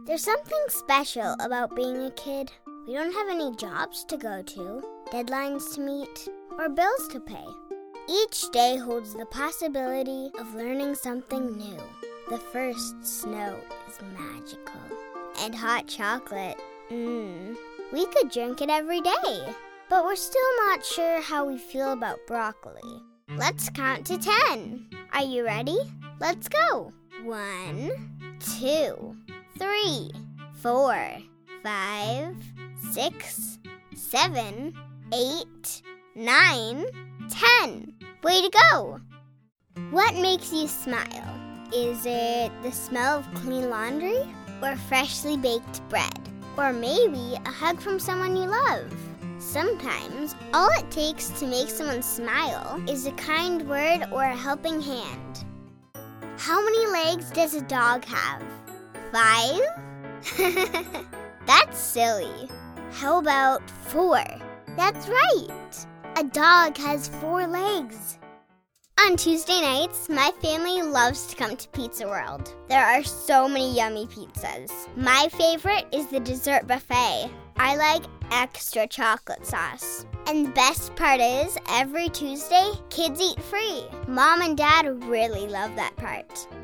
There's something special about being a kid. We don't have any jobs to go to, deadlines to meet, or bills to pay. Each day holds the possibility of learning something new. The first snow is magical. And hot chocolate, we could drink it every day. But we're still not sure how we feel about broccoli. Let's count to 10. Are you ready? Let's go. 1, 2, 3, 4, 5, 6, 7, 8, 9, 10. Way to go! What makes you smile? Is it the smell of clean laundry or freshly baked bread? Or maybe a hug from someone you love? Sometimes, all it takes to make someone smile is a kind word or a helping hand. How many legs does a dog have? 5? That's silly. How about 4? That's right. A dog has 4 legs. On Tuesday nights, my family loves to come to Pizza World. There are so many yummy pizzas. My favorite is the dessert buffet. I like extra chocolate sauce. And the best part is, every Tuesday, kids eat free. Mom and Dad really love that part.